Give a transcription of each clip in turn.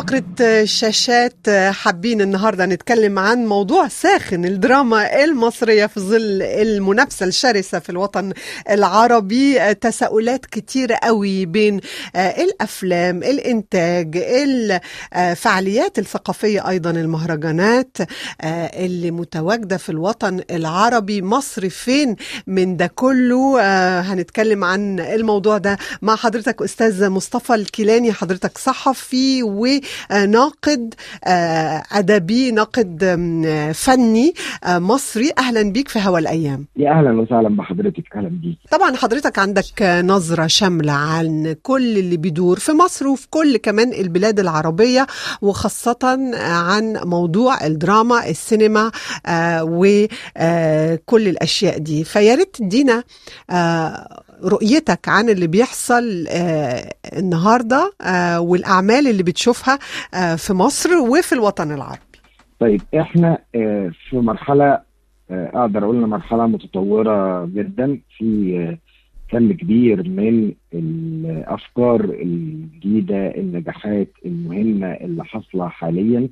فقرة شاشات حابين النهاردة نتكلم عن موضوع ساخن، الدراما المصرية في ظل المنافسة الشرسة في الوطن العربي. تساؤلات كتيرة قوي بين الأفلام، الإنتاج، الفعاليات الثقافية، أيضا المهرجانات اللي متواجدة في الوطن العربي. مصر فين من ده كله؟ هنتكلم عن الموضوع ده مع حضرتك أستاذ مصطفى الكيلاني. حضرتك صحفي وناقد أدبي، ناقد فني مصري. أهلا بيك في هوا الأيام. يا أهلا وسهلا بحضرتك. أهلا بيك. طبعا حضرتك عندك نظرة شاملة عن كل اللي بيدور في مصر وفي كل كمان البلاد العربية، وخاصة عن موضوع الدراما، السينما وكل الأشياء دي. فياريت تدينا رؤيتك عن اللي بيحصل النهاردة والأعمال اللي بتشوفها في مصر وفي الوطن العربي. طيب احنا في مرحلة اقدر اقول مرحلة متطورة جدا، في كم كبير من الافكار الجديدة، النجاحات المهمة اللي حاصلة حاليا.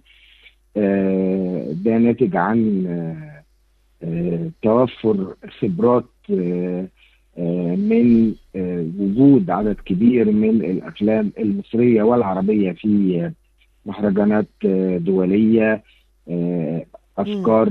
ده ناتج عن توفر خبرات من وجود عدد كبير من الأفلام المصرية والعربية في مهرجانات دولية، أفكار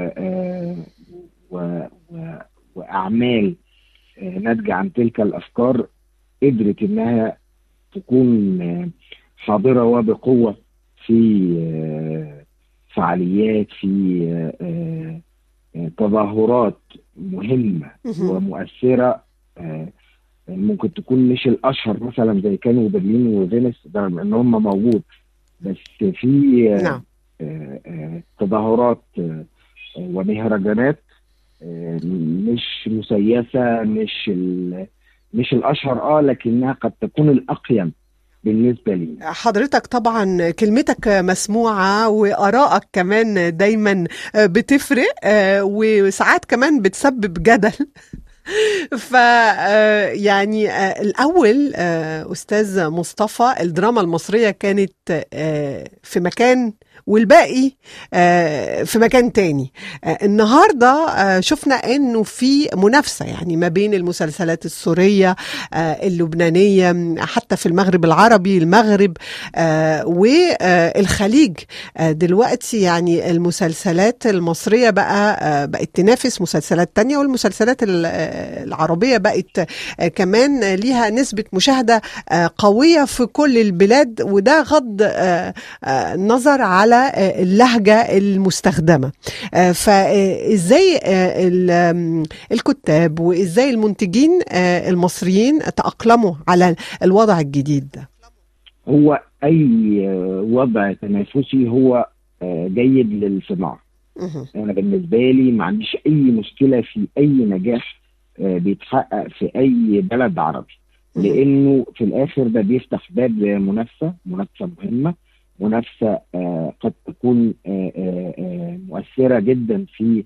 وأعمال ناتجة عن تلك الأفكار قدرت إنها تكون حاضرة وبقوة في فعاليات، في تظاهرات مهمة ومؤثرة. ممكن تكون مش الأشهر مثلا زي كانوا برلين وفينيس رغم إن هم موجود، بس في تظاهرات ومهرجانات مش مسيسة، مش الأشهر لكنها قد تكون الأقيم بالنسبة لي. حضرتك طبعا كلمتك مسموعة وآرائك كمان دايما بتفرق، وساعات كمان بتسبب جدل. يعني الأول أستاذ مصطفى، الدراما المصرية كانت في مكان والباقي في مكان تاني. النهاردة شفنا انه في منافسة يعني ما بين المسلسلات السورية، اللبنانية، حتى في المغرب العربي، المغرب والخليج. دلوقتي يعني المسلسلات المصرية بقت تنافس مسلسلات تانية، والمسلسلات العربية بقت كمان ليها نسبة مشاهدة قوية في كل البلاد، وده غض النظر على اللهجة المستخدمة. فإزاي الكتاب وإزاي المنتجين المصريين تأقلموا على الوضع الجديد ده؟ هو أي وضع تنافسي هو جيد للصناعة. أنا بالنسبة لي ما عنديش أي مشكلة في أي نجاح بيتحقق في أي بلد عربي، لأنه في الآخر ده بيفتح باب منافسة مهمة، منافسة قد تكون مؤثرة جدا في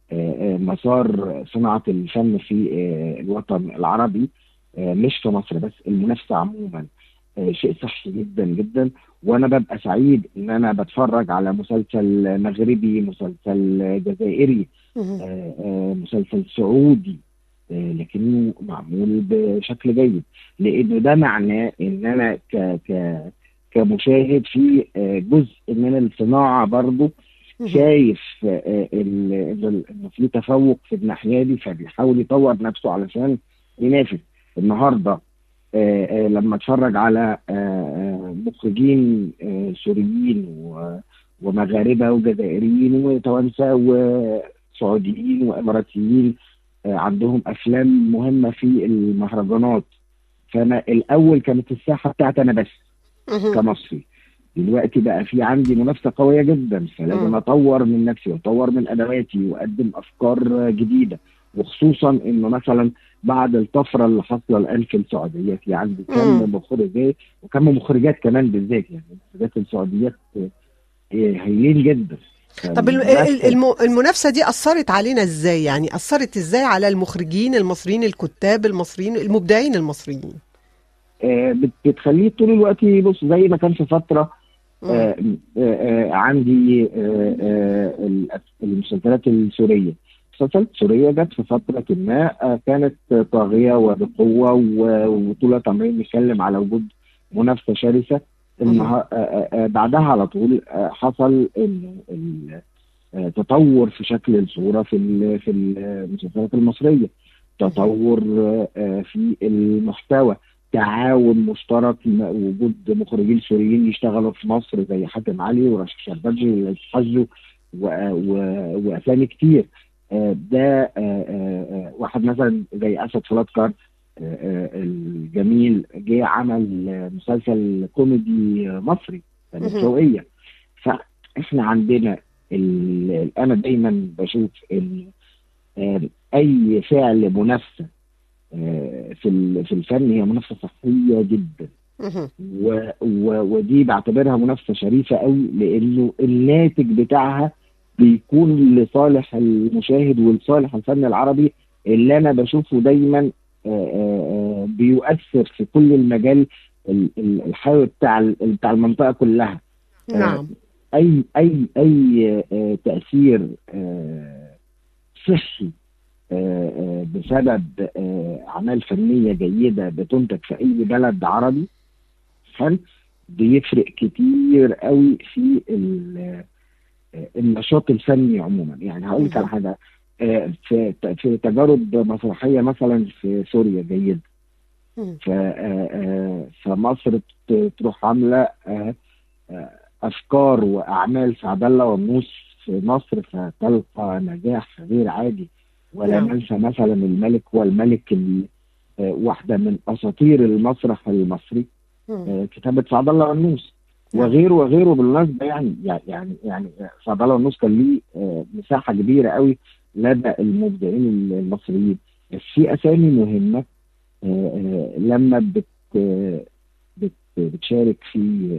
مسار صناعة الفن في الوطن العربي، مش في مصر بس. المنافسة عموما شيء صحي جدا جدا، وأنا ببقى سعيد إن أنا بتفرج على مسلسل مغربي، مسلسل جزائري، مسلسل سعودي، لكنه معمول بشكل جيد، لأنه ده معناه إن أنا كمشاهد في جزء من الصناعة برضو شايف انه في تفوق في الناحية دي، فبيحاول يطور نفسه علشان ينافس. النهارده لما اتفرج على مخرجين سوريين ومغاربة وجزائريين وتوانسة وسعوديين واماراتيين عندهم افلام مهمة في المهرجانات، فانا الاول كانت الساحة بتاعتي انا بس كمصري. دلوقتي بقى في عندي منافسة قوية جدا، فلازم أطور من نفسي وأطور من أدواتي وأقدم أفكار جديدة، وخصوصا إنه مثلا بعد الطفرة اللي حصل الآن في السعودية في عندي كم مخرجات وكم مخرجات كمان بالذات، يعني مخرجات السعوديات هايلين جدا. طب المنافسة دي أثرت علينا إزاي؟ يعني أثرت إزاي على المخرجين المصريين، الكتاب المصريين، المبدعين المصريين؟ بتخليه طول الوقت يبص، زي ما كان في فترة عندي المسلسلات السورية. مسلسلات سورية جت في فترة ما كانت طاغية وبقوة، وطول عمرين بيتكلم على وجود منافسة شرسة. بعدها على طول حصل تطور في شكل الصورة في المسلسلات المصرية، تطور في المحتوى، تعاون مشترك، وجود مخرجين سوريين يشتغلوا في مصر زي حاتم علي ورشيد شربجي والحجو واسامي كتير. ده واحد مثلا زي اسد فلاتكار الجميل جه عمل مسلسل كوميدي مصري شوقية. فاحنا عندنا انا دايما بشوف اي فعل منافسه في الفن هي منافسه صحيه جدا، ودي بعتبرها منافسه شريفه قوي، لانه الناتج بتاعها بيكون لصالح المشاهد ولصالح الفن العربي اللي انا بشوفه دايما بيؤثر في كل المجال الحيوي بتاع المنطقه كلها. نعم. اي تاثير صحي بسبب اعمال فنيه جيده بتنتج في اي بلد عربي حلو بيفرق كتير قوي في النشاط الفني عموما. يعني هقول لك على حاجه، في تجارب مسرحيه مثلا في سوريا جيده، فمصر تروح عامله افكار واعمال سعد الله والنوس في مصر فتلقى نجاح غير عادي. ولا ننسى مثلا الملك والملك، واحده من اساطير المسرح المصري، كتابه سعد الله والنوس وغيره وغيره. بالمناسبه يعني سعد الله والنوس كان ليه مساحه كبيره قوي لدى المبدعين المصريين. بس في اسامي مهمه لما بتشارك في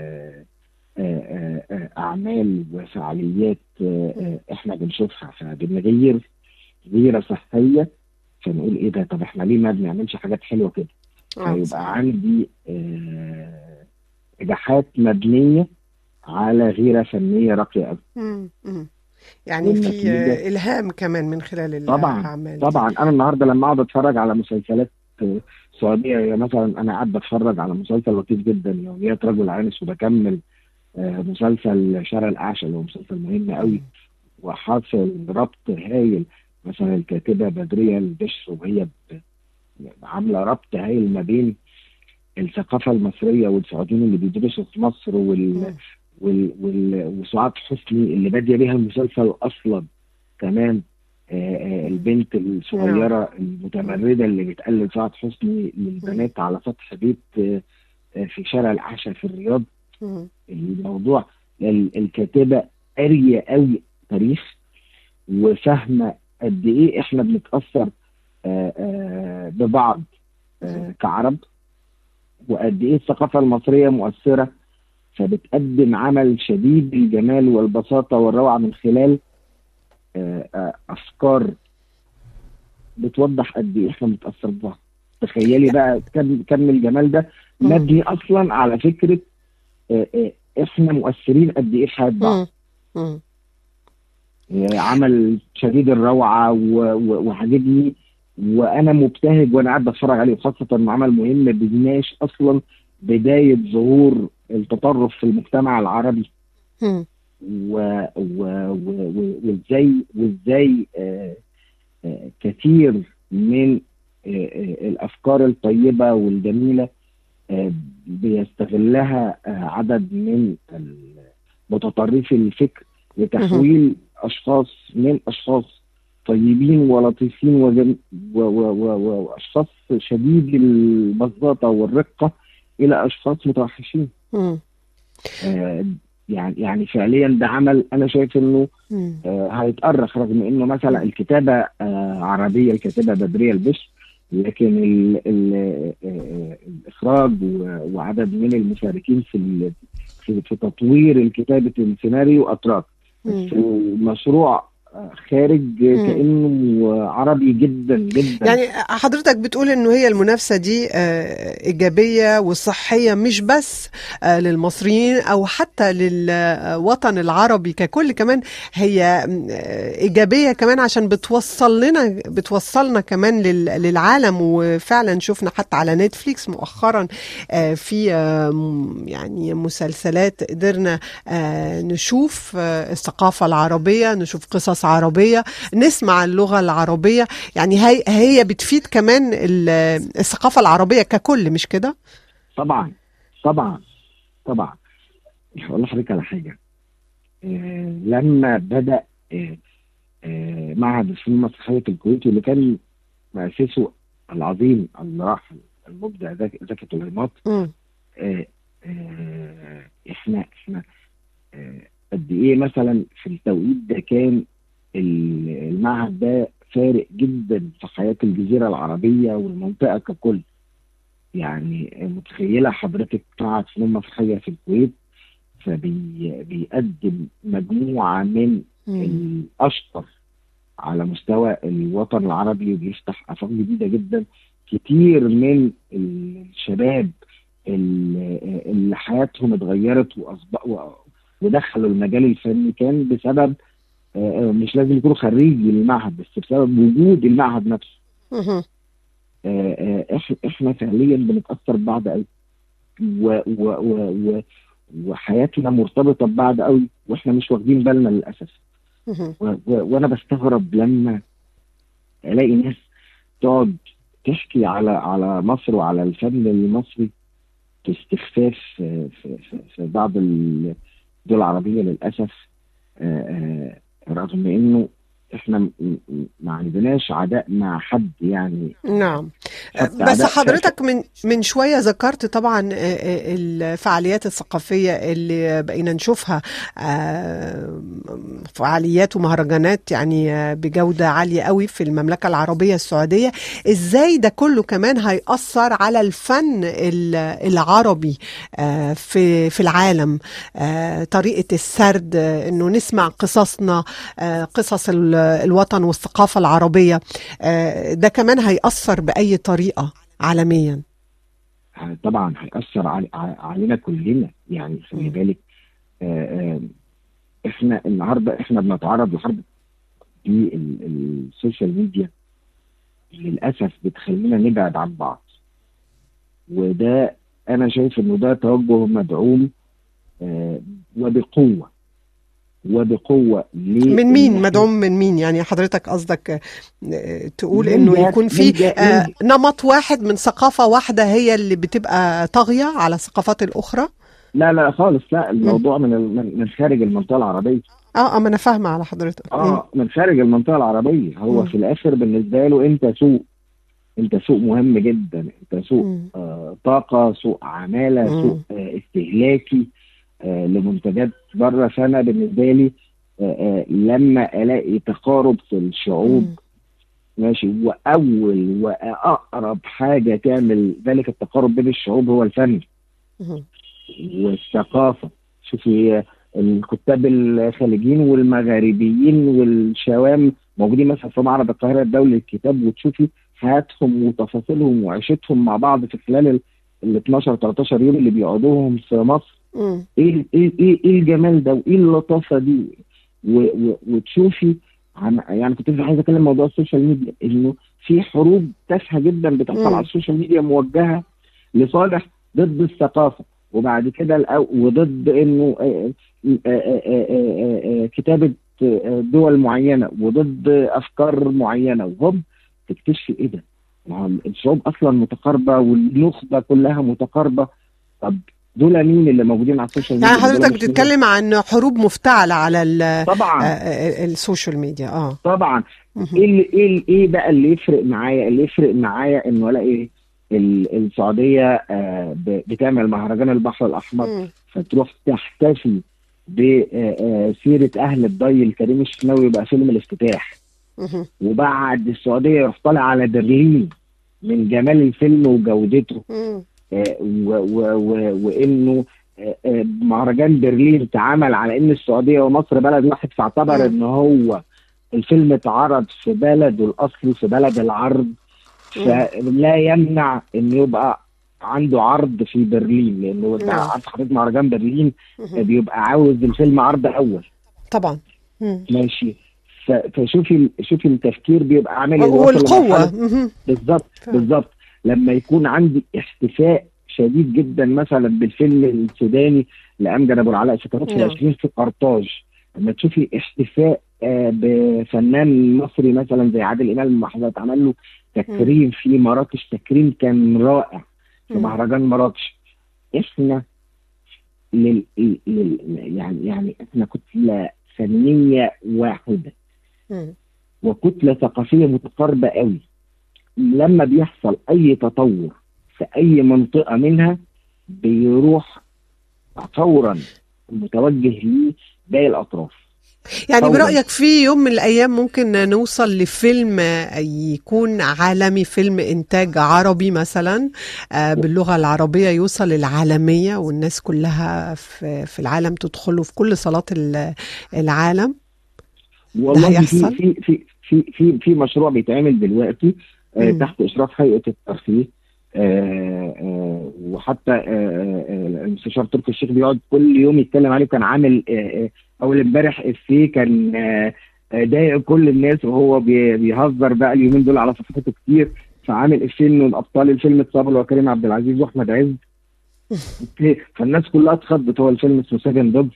اعمال وفعاليات احنا بنشوفها فبنغير غيره صحيه، فنقول ايه ده؟ طب احنا ليه ما بنعملش حاجات حلوه كده؟ فيبقى عندي نجاحات مبنيه على غيره فنيه راقيه قوي. يعني في الهام كمان من خلال الاعمال. طبعا انا النهارده لما اقعد اتفرج على مسلسلات سعوديه، مثلا انا قاعد بتفرج على مسلسل لطيف جدا يوميات رجل عنس، وبكمل مسلسل شارع الأعشى اللي هو مسلسل مهم قوي وحاصل ربط هايل. مثلا الكاتبه بدريه البشر وهي عامله ربط هايل ما بين الثقافه المصريه والسعوديين اللي بيدرسوا في مصر وسعاد حسني اللي باديه بيها المسلسل اصلا كمان. البنت الصغيره المتمرده اللي بتقلد سعاد حسني للبنات على سطح بيت في شارع الأعشى في الرياض. الموضوع الكاتبه قاريه قوي تاريخ وفاهمه قد ايه احنا بنتاثر ببعض كعرب، وقد ايه الثقافه المصريه مؤثره، فبتقدم عمل شديد الجمال والبساطه والروعه من خلال افكار بتوضح قد ايه احنا بنتاثر ببعض. تخيلي بقى كم الجمال ده مبني اصلا على فكره احنا مؤثرين قد ايه في حياه بعض. عمل شديد الروعه وعجبني، وانا مبتهج وانا قاعد بتفرج عليه، خاصه انه عمل مهم بيناقش اصلا بدايه ظهور التطرف في المجتمع العربي وازاي كثير من الافكار الطيبه والجميله بيستغلها عدد من متطرفي الفكر لتحويل اشخاص من اشخاص طيبين ولطيفين واشخاص شديد البساطه والرقه الى اشخاص متوحشين. يعني فعليا ده عمل انا شايف انه هيتأرخ، رغم انه مثلا الكتابه عربيه، الكاتبه بدريه البشر، لكن الاخراج وعدد من المشاركين في تطوير الكتابه السيناريو اتراك. المشروع خارج كأنه عربي جدا جدا. يعني حضرتك بتقول انه هي المنافسة دي ايجابية وصحية، مش بس للمصريين او حتى للوطن العربي ككل، كمان هي ايجابية كمان عشان بتوصلنا كمان للعالم. وفعلا شفنا حتى على نتفليكس مؤخرا في يعني مسلسلات قدرنا نشوف الثقافة العربية، نشوف قصص عربية، نسمع اللغة العربية. يعني هي بتفيد كمان الثقافة العربية ككل، مش كده؟ طبعا طبعا طبعا. هقول لحضرتك على حاجة. لما بدأ معهد الفنون المسرحية الكويتي اللي كان مؤسسه العظيم الراحل المبدع زكي طليمات، احنا قد ايه مثلا في التوقيت ده كان المعهد ده فارق جدا في حياة الجزيرة العربية والمنطقة ككل. يعني متخيلة حضرتك معهد فنون مسرحية في الكويت فبيقدم مجموعة من الأشطر على مستوى الوطن العربي، وبيفتح آفاق جديدة جدا. كتير من الشباب اللي حياتهم اتغيرت ودخلوا المجال الفني كان بسبب مش لازم يكونوا خريجي المعهد، بس بسبب وجود المعهد نفسه. احنا فعليا بنتأثر ببعض قوي، وحياتنا مرتبطة ببعض قوي، واحنا مش واخدين بالنا للأسف. وانا بستغرب لما الاقي ناس تقعد تحكي على مصر وعلى الفن المصري في استخفاف في بعض الدول العربية للأسف، رغم انه احنا ما عندناش عداء مع حد يعني. نعم، بس حضرتك من شوية ذكرت طبعا الفعاليات الثقافية اللي بقينا نشوفها، فعاليات ومهرجانات يعني بجودة عالية قوي في المملكة العربية السعودية. ازاي ده كله كمان هيأثر على الفن العربي في العالم؟ طريقة السرد، انه نسمع قصصنا، قصص الوطن والثقافة العربية، ده كمان هيأثر بأي طريقة عالميا؟ طبعا هيأثر علينا كلنا. يعني خلي بالك، احنا النهارده احنا بنتعرض لحرب دي. السوشيال ميديا للأسف بتخلينا نبعد عن بعض، وده أنا شايف إنه ده توجه مدعوم وبقوة من مين مدعوم؟ من مين يعني حضرتك قصدك تقول انه يكون في نمط واحد من ثقافة واحدة هي اللي بتبقى طاغية على الثقافات الأخرى؟ لا خالص، لا. الموضوع من خارج المنطقة العربية. ما انا فاهمة على حضرتك. من خارج المنطقة العربية. هو في الآخر بالنسبة له انت سوق مهم جدا، انت سوق طاقة، سوق عمالة، سوق استهلاكي لمنتجات بره. فانا بالنسبه لي لما الاقي تقارب في الشعوب ماشي، واول واقرب حاجه تعمل ذلك التقارب بين الشعوب هو الفن والثقافه. شوفي الكتاب الخليجيين والمغاربيين والشوام موجودين مثلا في معرض القاهره الدولي للكتاب، وتشوفي حياتهم وتفاصيلهم وعيشتهم مع بعض في خلال ال 12 13 يوم اللي بيقعدوهم في مصر. ايه الجمال ده وايه اللطافه دي. وتشوفي يعني كنت عايز اتكلم موضوع السوشيال ميديا، انه في حروب تافهه جدا بتحصل على السوشيال ميديا موجهه لصالح ضد الثقافه، وبعد كده وضد انه كتابه دول معينه، وضد افكار معينه، وهم تكتشفي ايه ده. الشعوب اصلا متقاربه والنخبه كلها متقاربه. طب دول مين اللي موجودين على السوشيال ميديا؟ يعني حضرتك بتتكلم عن حروب مفتعلة على طبعا السوشيال ميديا. طبعا. ايه بقى اللي يفرق معايا؟ انه الاقي السعوديه بتعمل مهرجان البحر الاحمر، فتروح تحتفي بسيره اهل الضي الكريم الشناوي يبقى فيلم الافتتاح، وبعد السعوديه يروح طالع على برلين من جمال الفيلم وجودته، وانه مهرجان برلين اتعمل على ان السعوديه ومصر بلد واحد، فاعتبر ان هو الفيلم اتعرض في بلده الاصلي، في بلد العرض، فلا يمنع انه يبقى عنده عرض في برلين، لانه ده عارف حضرتك مهرجان برلين بيبقى عاوز الفيلم عرض اول طبعا. ماشي. فشوفي التفكير بيبقى عامل والقوة. بالظبط. لما يكون عندي احتفاء شديد جدا مثلا بالفيلم السوداني لأمجد أبو العلاء سكروت 20 في قرطاج، لما تشوفي احتفاء بفنان مصري مثلا زي عادل إمام لما حضرتك عمل له تكريم في مراكش، تكريم كان رائع في مهرجان مراكش. احنا يعني احنا كتلة فنية واحدة وكتلة ثقافية متقاربة قوي. لما بيحصل أي تطور في أي منطقة منها بيروح فورا متوجه لباقي الأطراف. يعني برأيك في يوم من الأيام ممكن نوصل لفيلم يكون عالمي، فيلم إنتاج عربي مثلا باللغة العربية يوصل للعالمية والناس كلها في العالم تدخله في كل صالات العالم؟ والله في مشروع بيتعمل دلوقتي تحت إشراف هيئة الترفيه، وحتى المستشار تركي الشيخ بيقعد كل يوم يتكلم عليه. كان عامل اول امبارح افيه كان ضايق كل الناس، وهو بيهزر بقى اليومين دول على صفحته كتير، فعامل افيه انه الابطال الفيلم اتصابوا هو كريم عبد العزيز واحمد عز. فالناس كلها اتخضت. هو الفيلم اسمه سيفن دوجز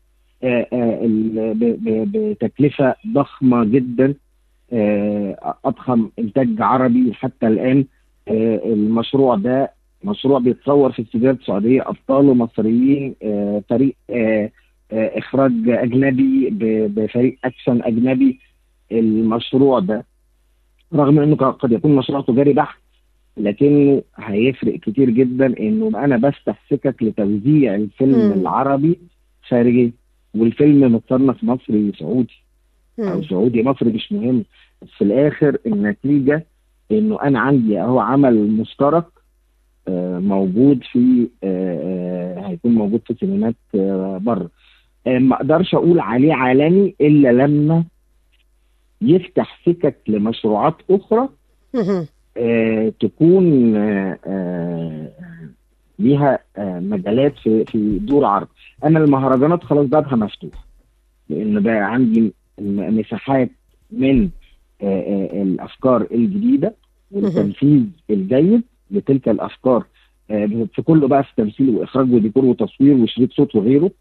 بتكلفه ضخمه جدا، اضخم انتاج عربي حتى الان. المشروع ده مشروع بيتصور في استوديوهات السعوديه، ابطاله مصريين، فريق اخراج اجنبي بفريق اكشن اجنبي. المشروع ده رغم انه قد يكون مشروع تجاري بحت، لكنه هيفرق كتير جدا انه انا بفتح سكك لتوزيع الفيلم العربي خارجي، والفيلم متصنف مصري سعودي او سعودي مصري مش مهم، بس في الاخر النتيجه انه انا عندي اهو عمل مشترك موجود في هيكون موجود في سينمات بره. ما اقدرش اقول عليه عالمي الا لما يفتح سكك لمشروعات اخرى تكون ليها مجالات في دور عرض. انا المهرجانات خلاص بابها مفتوح، لان بقى عندي مساحات من الافكار الجديده والتنفيذ الجيد لتلك الافكار في كله بقى، في تمثيل واخراج وديكور وتصوير وشريط صوت وغيره.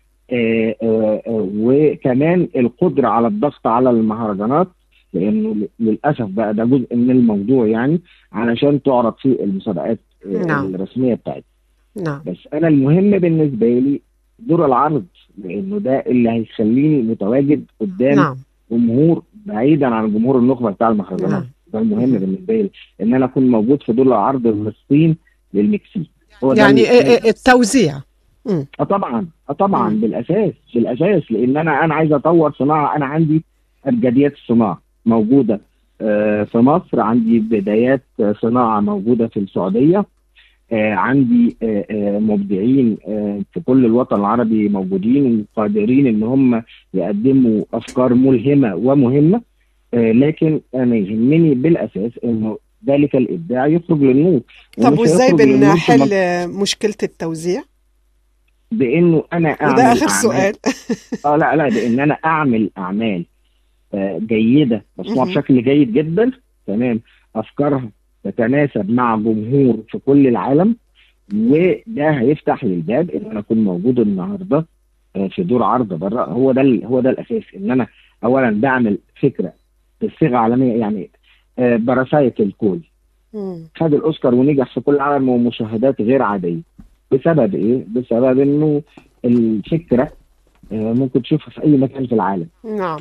وكمان القدره على الضغط على المهرجانات، لانه للاسف بقى ده جزء من الموضوع يعني، علشان تعرض في المسابقات الرسميه بتاعتنا. بس انا المهم بالنسبه لي دور العرض، لانه ده اللي هيخليني متواجد قدام جمهور بعيدا عن جمهور النخبه بتاع المهرجانات. ده المهم بالنسبه لي، ان انا اكون موجود في دور العرض من الصين للمكسيك. يعني التوزيع. طبعا بالاساس لان انا عايز اطور صناعه. انا عندي ابجديات الصناعه موجوده في مصر، عندي بدايات صناعه موجوده في السعوديه، عندي مبدعين في كل الوطن العربي موجودين وقادرين ان هم يقدموا افكار ملهمه ومهمه. لكن انا يهمني بالاساس انه ذلك الابداع يخرج للنور. طب وازاي بنحل مشكله التوزيع؟ بانه انا اعمل وده اخر سؤال. لا بان انا اعمل اعمال جيده مصنوعه بشكل جيد جدا، تمام، افكارها تتناسب مع جمهور في كل العالم، وده هيفتح لي الباب ان انا اكون موجود النهارده في دور عرض بره. هو ده الاساس، ان انا اولا بعمل فكره بصيغه عالميه. يعني باراسايت الكول خد الاوسكار ونجح في كل العالم ومشاهدات غير عاديه. بسبب ايه؟ بسبب انه الفكره ممكن تشوفها في اي مكان في العالم. نعم.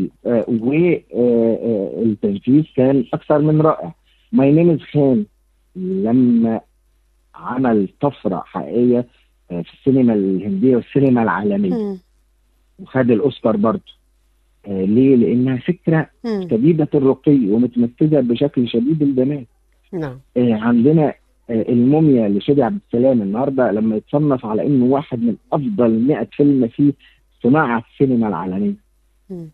والتنفيذ كان اكثر من رائع. ماي نيم از خان لما عمل طفره حقيقيه في السينما الهنديه والسينما العالميه وخد الاوسكار برضه. ليه؟ لانها فكره شديده الرقي ومتنفذه بشكل شديد الجمال. نعم. عندنا الموميا لشادي عبد السلام النهارده لما يتصنف على انه واحد من افضل 100 فيلم في صناعه السينما العالميه.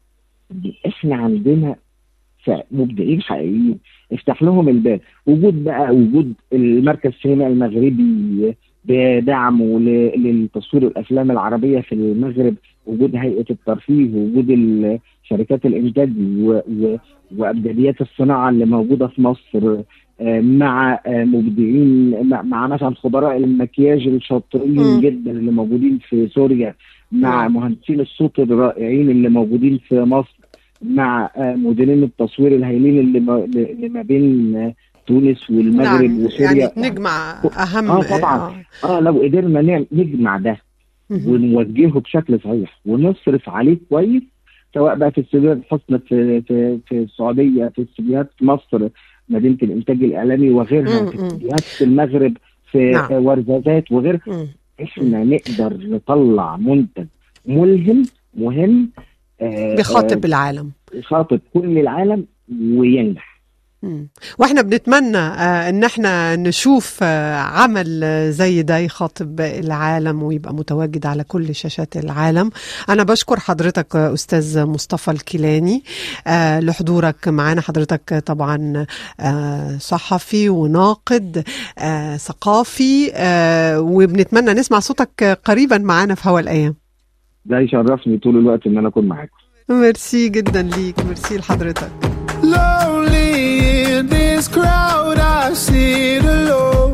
احنا عندنا مبدعين حقيقيين، افتح لهم الباب. وجود المركز السينمائي المغربي بدعمه للتصوير الافلام العربيه في المغرب، وجود هيئه الترفيه، وجود شركات الانتاج وابجديات الصناعه اللي موجوده في مصر، مع مبدعين، مع مثلا خبراء المكياج الشاطرين جدا اللي موجودين في سوريا، مع مهندسين الصوت الرائعين اللي موجودين في مصر، مع مديرين التصوير الهائلين اللي ما بين تونس والمغرب وسوريا. يعني نجمع اهم طبعا لو قدرنا نجمع ده ونوجهه بشكل صحيح ونصرف عليه كويس، سواء بقى في استديوهات حصلت في السعوديه، في استديوهات مصر مدينه الانتاج الاعلامي وغيرها، في استديوهات في المغرب، في ورزازات وغيرها، احنا نقدر نطلع منتج ملهم مهم بخاطب العالم، يخاطب كل العالم وينجح. واحنا بنتمنى ان احنا نشوف عمل زي ده يخاطب العالم ويبقى متواجد على كل شاشات العالم. انا بشكر حضرتك استاذ مصطفى الكيلاني لحضورك معنا. حضرتك طبعا صحفي وناقد ثقافي، وبنتمنى نسمع صوتك قريبا معنا في هوا الايام. ده يشرفني طول الوقت ان انا اكون معاكم. ميرسي جدا ليك، ميرسي لحضرتك. Lonely in this crowd, I sit alone.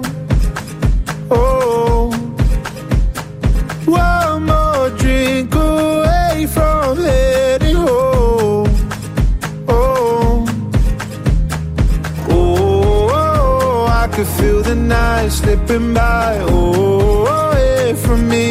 Oh, one more drink away from heading home. Oh, I could feel the night slipping by. Oh, away from me.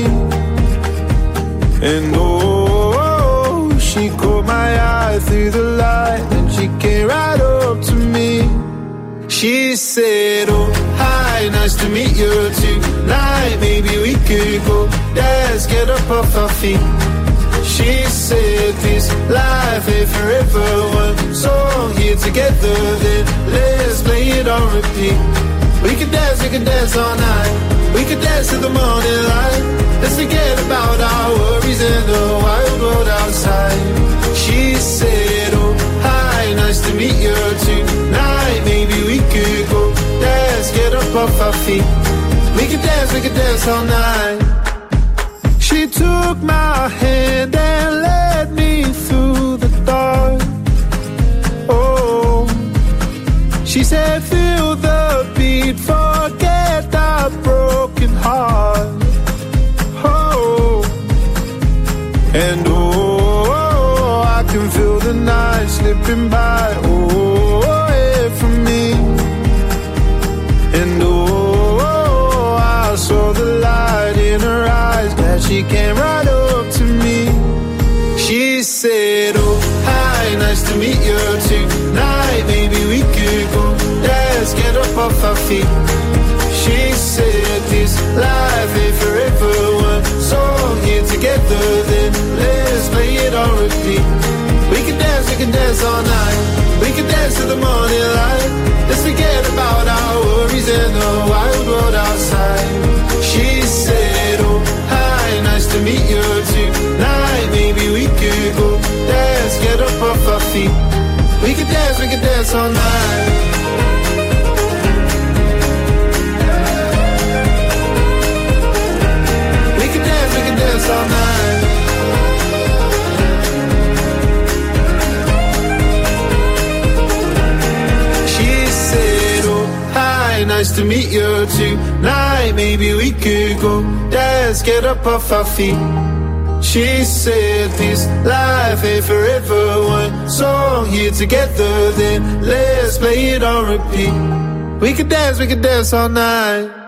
And she caught my eye through the light, and she came right up to me. She said, oh, hi, nice to meet you tonight. Maybe we could go dance, get up off our feet. She said, this life ain't forever. One song here together, then let's play it on repeat. We could dance all night. We could dance till the morning light. Let's forget about our worries and the wild world outside. She said, oh, hi, nice to meet you tonight. Maybe we could go dance, get up off our feet. We could dance all night. She took my hand and led me through the dark. Oh, she said, feel the beat, forget our broken heart. And I can feel the night slipping by, away from me. And I saw the light in her eyes, that she came right up to me. She said, oh, hi, nice to meet you tonight. Maybe we could go dance, get up off our feet. She said, this life ain't forever. One song here together, then let's play it on repeat. We can dance all night. We can dance till the morning light. Let's forget about our worries and the wild world outside. She said, oh, hi, nice to meet you tonight. Maybe we could go dance, get up off our feet. We can dance all night. All night. She said, oh, hi, nice to meet you tonight. Maybe we could go dance, get up off our feet. She said, this life ain't forever. One song here together, then let's play it on repeat. We could dance all night.